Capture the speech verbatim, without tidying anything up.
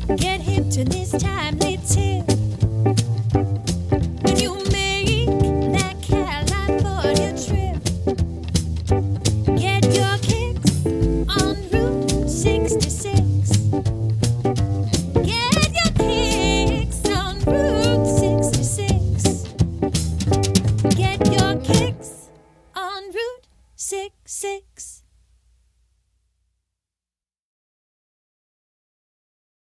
Get hip to this timely tip. When you make that California trip, get your kicks on Route sixty-six. Get your kicks on Route sixty-six. Get your kicks on Route sixty-six.